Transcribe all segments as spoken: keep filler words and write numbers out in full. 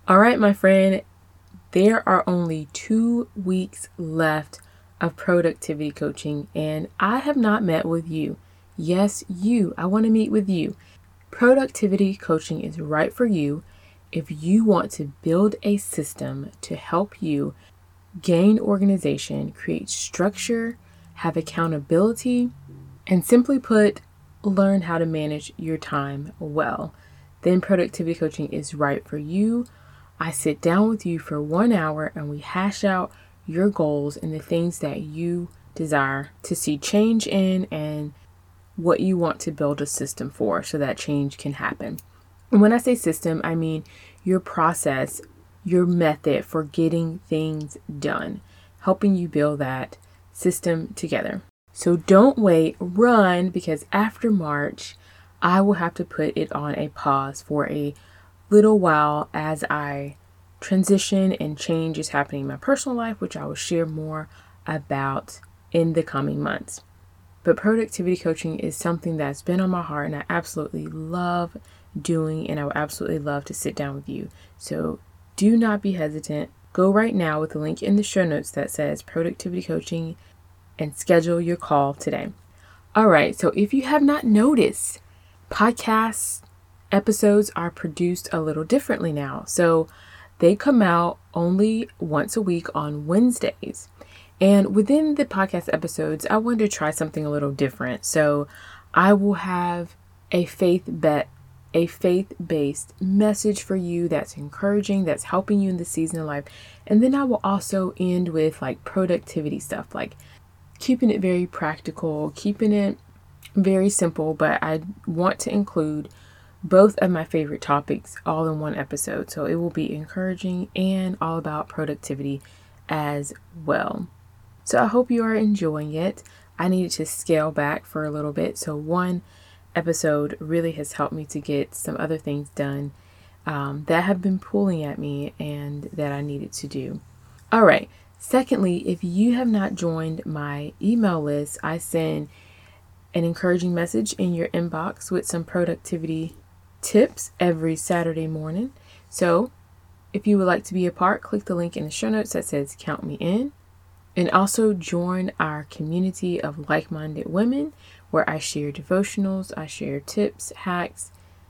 All right, my friend, there are only two weeks left of productivity coaching, and I have not met with you. Yes, you. I want to meet with you. Productivity coaching is right for you if you want to build a system to help you gain organization, create structure, have accountability, and simply put, learn how to manage your time well. Then productivity coaching is right for you. I sit down with you for one hour and we hash out your goals and the things that you desire to see change in and what you want to build a system for so that change can happen. And when I say system, I mean your process, your method for getting things done, helping you build that system together. So don't wait, run, because after March, I will have to put it on a pause for a little while as I transition and change is happening in my personal life, which I will share more about in the coming months. But productivity coaching is something that's been on my heart and I absolutely love doing, and I would absolutely love to sit down with you. So do not be hesitant. Go right now with the link in the show notes that says productivity coaching and schedule your call today. All right. So if you have not noticed, podcasts episodes are produced a little differently now. So they come out only once a week on Wednesdays. And within the podcast episodes, I wanted to try something a little different. So I will have a faith bet, a faith-based message for you that's encouraging, that's helping you in the season of life. And then I will also end with like productivity stuff, like keeping it very practical, keeping it very simple, but I want to include both of my favorite topics all in one episode. So it will be encouraging and all about productivity as well. So I hope you are enjoying it. I needed to scale back for a little bit. So one episode really has helped me to get some other things done um, that have been pulling at me and that I needed to do. All right. Secondly, if you have not joined my email list, I send an encouraging message in your inbox with some productivity tips every Saturday morning. So if you would like to be a part, click the link in the show notes that says count me in. And also join our community of like-minded women where I share devotionals, I share tips, hacks,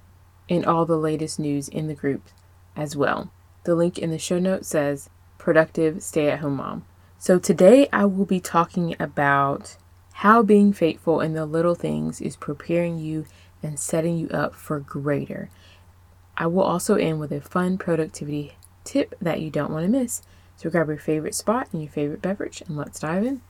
and all the latest news in the group as well. The link in the show notes says productive stay-at-home mom. So today I will be talking about how being faithful in the little things is preparing you and setting you up for greater. I will also end with a fun productivity tip that you don't want to miss. So grab your favorite spot and your favorite beverage and let's dive in.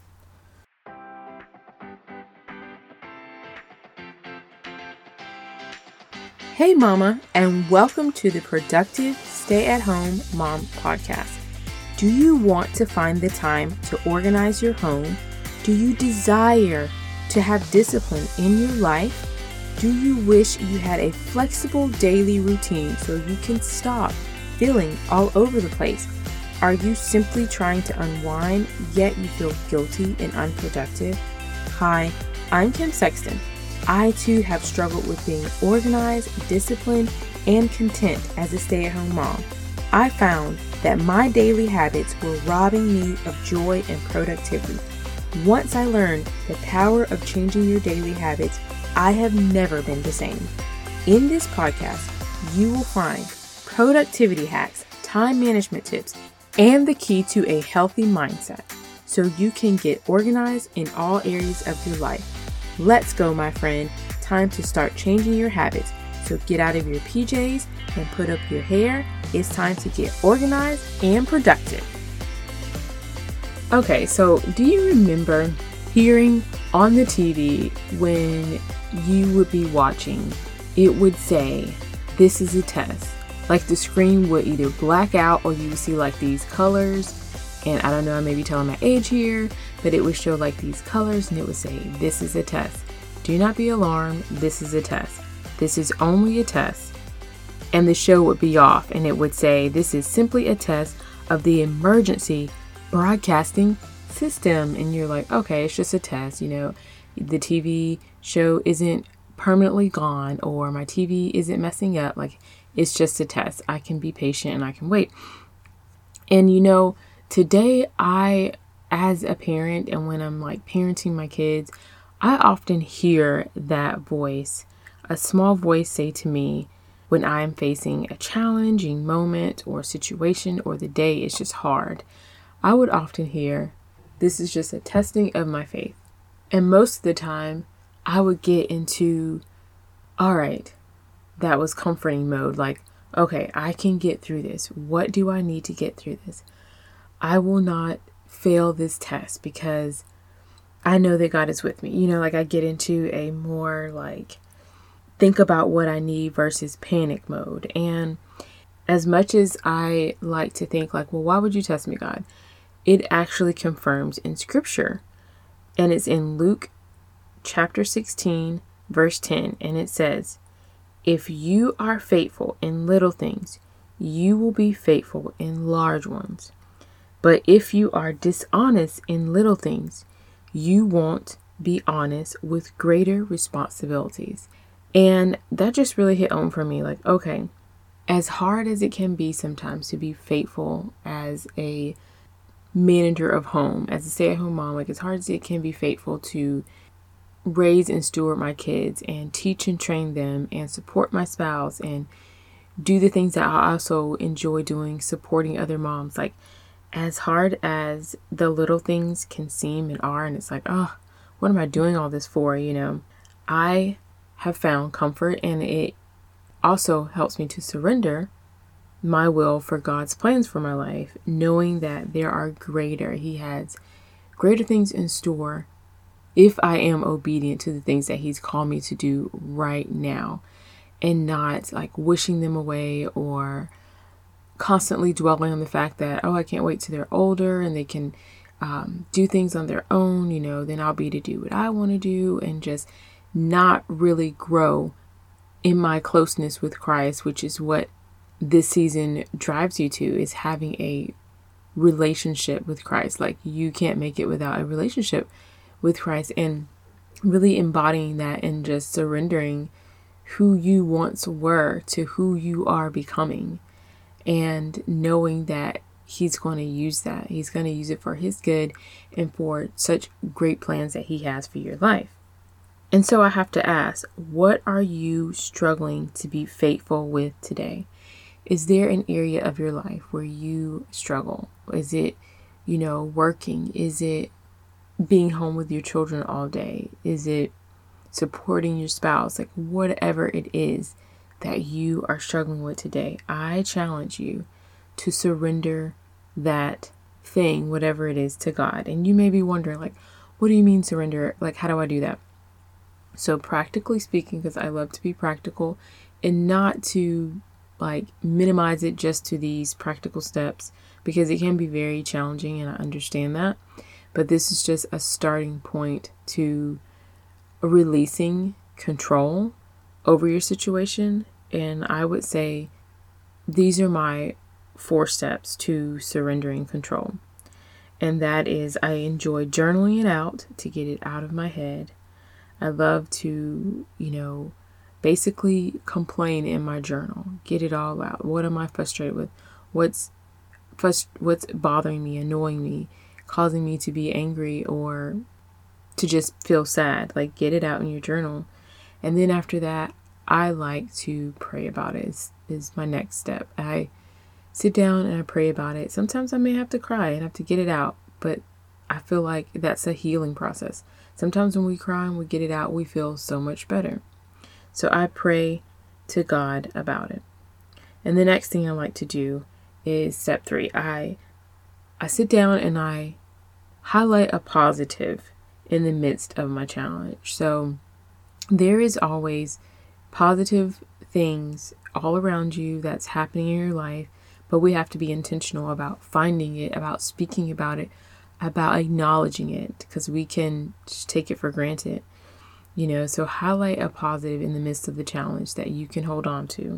Hey mama, and welcome to the Productive Stay-at-Home Mom podcast. Do you want to find the time to organize your home? Do you desire to have discipline in your life? Do you wish you had a flexible daily routine so you can stop feeling all over the place? Are you simply trying to unwind, yet you feel guilty and unproductive? Hi, I'm Kim Sexton. I too have struggled with being organized, disciplined, and content as a stay-at-home mom. I found that my daily habits were robbing me of joy and productivity. Once I learned the power of changing your daily habits, I have never been the same. In this podcast, you will find productivity hacks, time management tips, and the key to a healthy mindset so you can get organized in all areas of your life. Let's go, my friend. Time to start changing your habits. So get out of your P Js and put up your hair. It's time to get organized and productive. Okay, so do you remember hearing on the T V when you would be watching, it would say, this is a test. Like the screen would either black out or you would see like these colors. And I don't know, I may be telling my age here, but it would show like these colors and it would say, this is a test. Do not be alarmed. This is a test. This is only a test. And the show would be off and it would say, this is simply a test of the emergency broadcasting system. And you're like, okay, it's just a test. You know, the T V show isn't permanently gone or my T V isn't messing up. Like, It's just a test. I can be patient and I can wait. And you know, today I, as a parent, and when I'm like parenting my kids, I often hear that voice, a small voice say to me when I am facing a challenging moment or situation or the day is just hard. I would often hear, this is just a testing of my faith. And most of the time I would get into, all right, that was comforting mode. Like, okay, I can get through this. What do I need to get through this? I will not fail this test because I know that God is with me. You know, like I get into a more like think about what I need versus panic mode. And as much as I like to think like, well, why would you test me, God? It actually confirms in scripture. And it's in Luke chapter sixteen, verse ten. And it says, if you are faithful in little things, you will be faithful in large ones. But if you are dishonest in little things, you won't be honest with greater responsibilities. And that just really hit home for me. Like, okay, as hard as it can be sometimes to be faithful as a manager of home, as a stay-at-home mom, like as hard as it can be faithful to raise and steward my kids and teach and train them and support my spouse and do the things that I also enjoy doing, supporting other moms. Like, as hard as the little things can seem and are, and it's like, oh, what am I doing all this for? You know, I have found comfort, and it also helps me to surrender my will for God's plans for my life, knowing that there are greater, He has greater things in store if I am obedient to the things that He's called me to do right now, and not like wishing them away or constantly dwelling on the fact that, oh, I can't wait till they're older and they can um, do things on their own, you know, then I'll be to do what I want to do, and just not really grow in my closeness with Christ, which is what this season drives you to, is having a relationship with Christ. Like, you can't make it without a relationship with Christ, and really embodying that and just surrendering who you once were to who you are becoming, and knowing that He's going to use that. He's going to use it for His good and for such great plans that He has for your life. And so I have to ask, what are you struggling to be faithful with today? Is there an area of your life where you struggle? Is it, you know, working? Is it being home with your children all day? Is it supporting your spouse? Like, whatever it is that you are struggling with today, I challenge you to surrender that thing, whatever it is, to God. And you may be wondering, like, what do you mean surrender? Like, how do I do that? So practically speaking, because I love to be practical and not to like minimize it just to these practical steps, because it can be very challenging, and I understand that. But this is just a starting point to releasing control over your situation. And I would say these are my four steps to surrendering control. And that is, I enjoy journaling it out to get it out of my head. I love to, you know, basically complain in my journal, get it all out. What am I frustrated with? What's frust- what's bothering me, annoying me, causing me to be angry or to just feel sad? Like, get it out in your journal. And then after that, I like to pray about it is, is my next step. I sit down and I pray about it. Sometimes I may have to cry and have to get it out, but I feel like that's a healing process. Sometimes when we cry and we get it out, we feel so much better. So I pray to God about it. And the next thing I like to do is step three. I I sit down and I highlight a positive in the midst of my challenge. So there is always positive things all around you that's happening in your life, but we have to be intentional about finding it, about speaking about it, about acknowledging it, because we can just take it for granted, you know. So highlight a positive in the midst of the challenge that you can hold on to.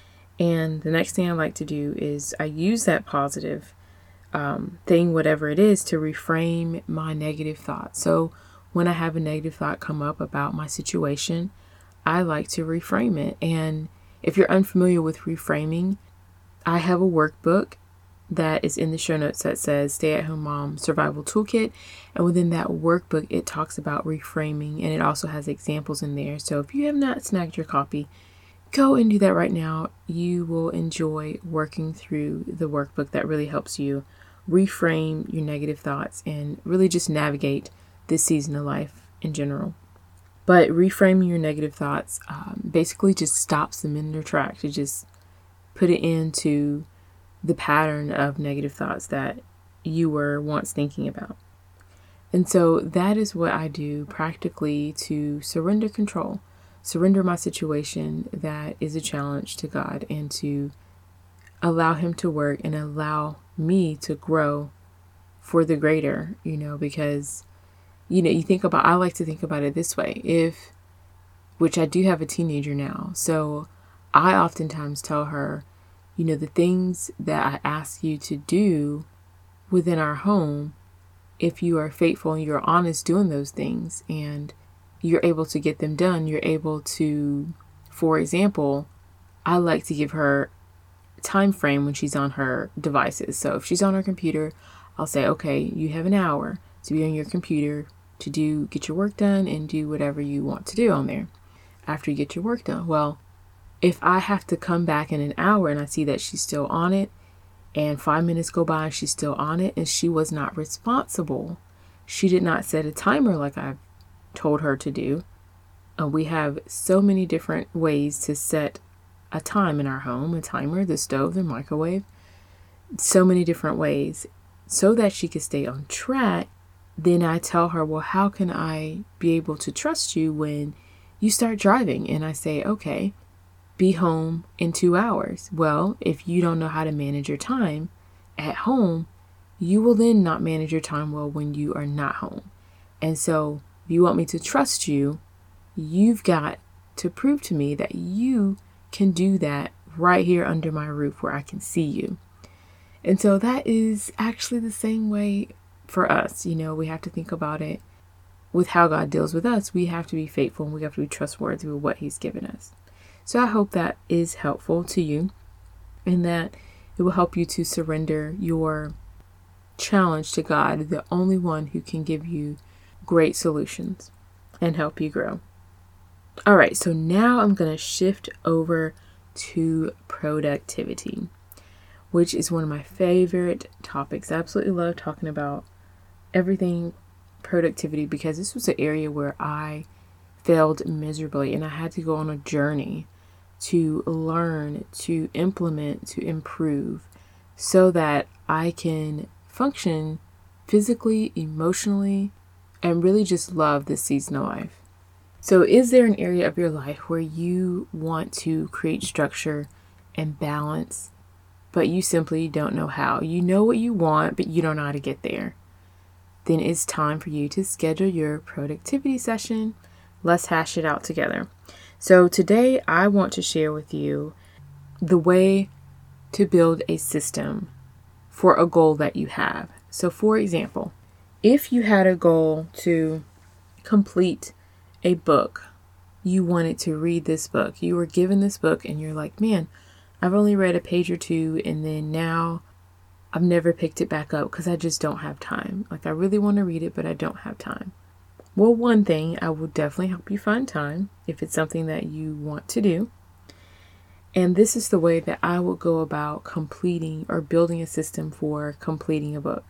And the next thing I like to do is I use that positive um, thing, whatever it is, to reframe my negative thoughts. So when I have a negative thought come up about my situation, I like to reframe it. And If you're unfamiliar with reframing, I have a workbook that is in the show notes that says Stay at Home Mom Survival Toolkit. And within that workbook, it talks about reframing, and it also has examples in there. So if you have not snagged your copy, go and do that right now. You will enjoy working through the workbook that really helps you reframe your negative thoughts and really just navigate this season of life in general. But reframing your negative thoughts um, basically just stops them in their tracks. It just put it into the pattern of negative thoughts that you were once thinking about. And so that is what I do practically to surrender control, surrender my situation that is a challenge to God, and to allow Him to work and allow me to grow for the greater, you know, because, you know, you think about, I like to think about it this way, if, which I do have a teenager now. So I oftentimes tell her, you know, the things that I ask you to do within our home, if you are faithful and you're honest doing those things and you're able to get them done, you're able to, for example, I like to give her a time frame when she's on her devices. So if she's on her computer, I'll say, okay, you have an hour to be on your computer to do, get your work done and do whatever you want to do on there after you get your work done. Well, if I have to come back in an hour and I see that she's still on it, and five minutes go by and she's still on it, and she was not responsible, she did not set a timer like I've told her to do. Uh, we have so many different ways to set a time in our home, a timer, the stove, the microwave, so many different ways so that she could stay on track. Then I tell her, well, how can I be able to trust you when you start driving? And I say, okay, be home in two hours. Well, if you don't know how to manage your time at home, you will then not manage your time well when you are not home. And so if you want me to trust you, you've got to prove to me that you can do that right here under my roof where I can see you. And so that is actually the same way for us. You know, we have to think about it with how God deals with us. We have to be faithful and we have to be trustworthy with what He's given us. So I hope that is helpful to you and that it will help you to surrender your challenge to God, the only one who can give you great solutions and help you grow. All right, so now I'm going to shift over to productivity, which is one of my favorite topics. I absolutely love talking about everything productivity because this was an area where I failed miserably and I had to go on a journey to learn, to implement, to improve so that I can function physically, emotionally, and really just love this season of life. So is there an area of your life where you want to create structure and balance, but you simply don't know how? You know what you want, but you don't know how to get there. Then it's time for you to schedule your productivity session. Let's hash it out together. So today I want to share with you the way to build a system for a goal that you have. So for example, if you had a goal to complete a book, you wanted to read this book, you were given this book and you're like, man, I've only read a page or two and then now I've never picked it back up because I just don't have time. Like I really want to read it, but I don't have time. Well, one thing, I will definitely help you find time if it's something that you want to do. And this is the way that I would go about completing or building a system for completing a book.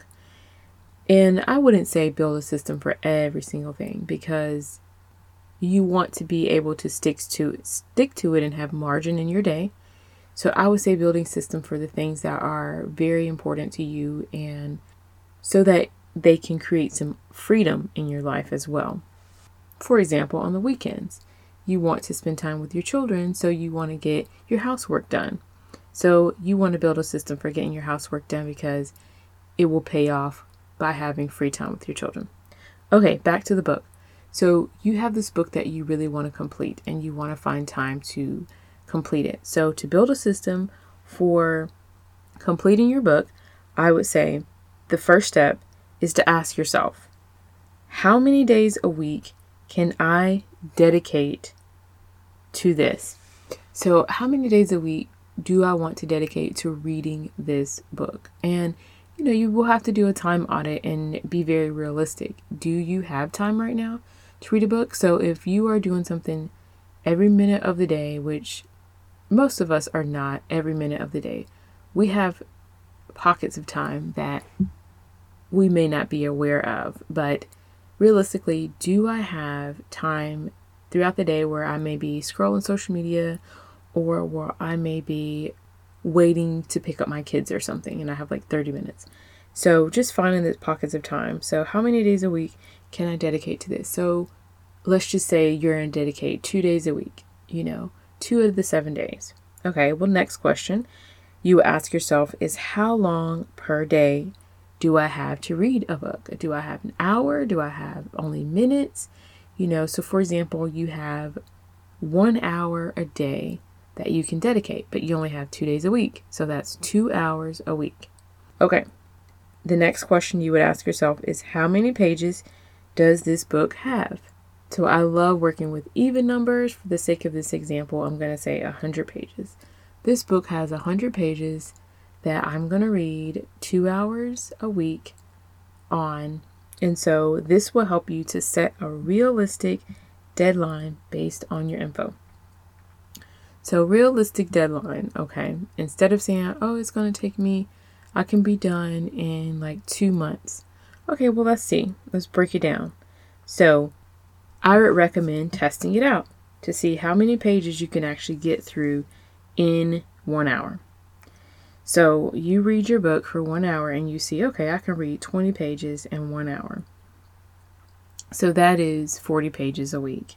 And I wouldn't say build a system for every single thing because you want to be able to stick to it, stick to it and have margin in your day. So I would say building a system for the things that are very important to you and so that they can create some freedom in your life as well. For example, on the weekends, you want to spend time with your children, so you want to get your housework done. So you want to build a system for getting your housework done because it will pay off by having free time with your children. Okay, back to the book. So you have this book that you really want to complete and you want to find time to complete it. So to build a system for completing your book, I would say the first step is to ask yourself, how many days a week can I dedicate to this? So how many days a week do I want to dedicate to reading this book? And, you know, you will have to do a time audit and be very realistic. Do you have time right now to read a book? So if you are doing something every minute of the day, which most of us are not every minute of the day, we have pockets of time that we may not be aware of. But realistically, do I have time throughout the day where I may be scrolling social media, or where I may be waiting to pick up my kids or something, and I have like thirty minutes? So just finding those pockets of time. So how many days a week can I dedicate to this? So let's just say you're going to dedicate two days a week, you know, two of the seven days. Okay, well, next question you ask yourself is, how long per day do I have to read a book? Do I have an hour? Do I have only minutes? You know, so for example, you have one hour a day that you can dedicate, but you only have two days a week. So that's two hours a week. Okay. The next question you would ask yourself is, how many pages does this book have? So I love working with even numbers. For the sake of this example, I'm going to say one hundred pages. This book has one hundred pages that I'm going to read two hours a week on. And so this will help you to set a realistic deadline based on your info. So realistic deadline, okay. Instead of saying, oh, it's going to take me, I can be done in like two months. Okay, well, let's see. Let's break it down. So I would recommend testing it out to see how many pages you can actually get through in one hour. So you read your book for one hour and you see, okay, I can read twenty pages in one hour. So that is forty pages a week.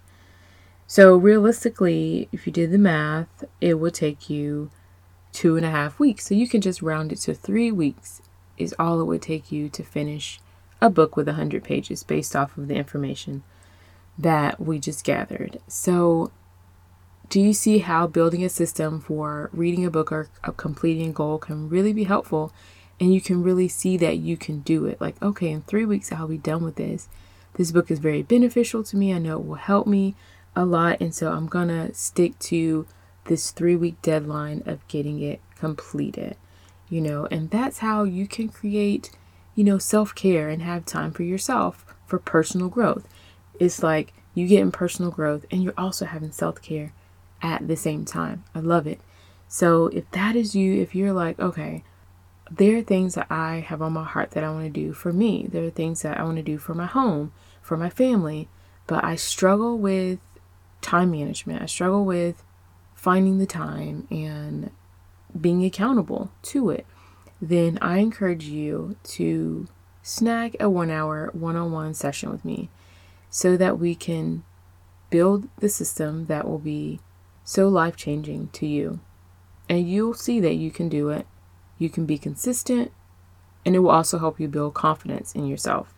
So realistically, if you did the math, it would take you two and a half weeks. So you can just round it to three weeks is all it would take you to finish a book with one hundred pages based off of the information that we just gathered. So do you see how building a system for reading a book or a completing a goal can really be helpful? And you can really see that you can do it. Like, okay, in three weeks, I'll be done with this. This book is very beneficial to me. I know it will help me a lot. And so I'm going to stick to this three week deadline of getting it completed, you know, and that's how you can create, you know, self-care and have time for yourself for personal growth. It's like you get in personal growth and you're also having self-care at the same time. I love it. So if that is you, if you're like, okay, there are things that I have on my heart that I want to do for me. There are things that I want to do for my home, for my family, but I struggle with time management. I struggle with finding the time and being accountable to it. Then I encourage you to snag a one hour one-on-one session with me so that we can build the system that will be so life-changing to you. And you'll see that you can do it. You can be consistent, and it will also help you build confidence in yourself.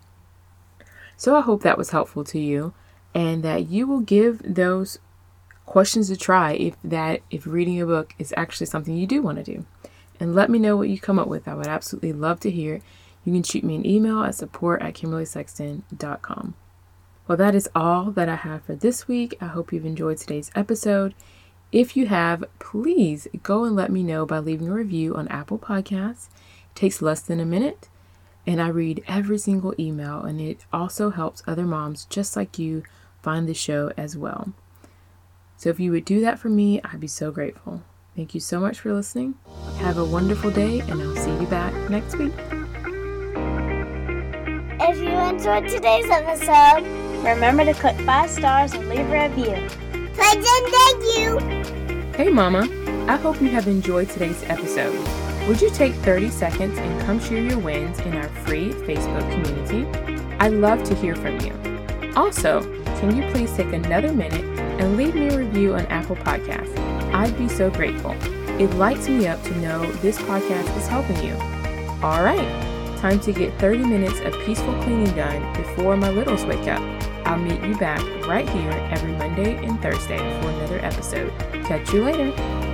So I hope that was helpful to you and that you will give those questions to try if that if reading a book is actually something you do want to do. And let me know what you come up with. I would absolutely love to hear it. You can shoot me an email at support at kimberly sexton dot com. Well, that is all that I have for this week. I hope you've enjoyed today's episode. If you have, please go and let me know by leaving a review on Apple Podcasts. It takes less than a minute, and I read every single email, and it also helps other moms just like you find the show as well. So if you would do that for me, I'd be so grateful. Thank you so much for listening. Have a wonderful day, and I'll see you back next week. If you enjoyed today's episode, remember to click five stars and leave a review. Thanks and thank you. Hey Mama, I hope you have enjoyed today's episode. Would you take thirty seconds and come share your wins in our free Facebook community? I'd love to hear from you. Also, can you please take another minute and leave me a review on Apple Podcasts? I'd be so grateful. It lights me up to know this podcast is helping you. All right, time to get thirty minutes of peaceful cleaning done before my littles wake up. I'll meet you back right here every Monday and Thursday for another episode. Catch you later.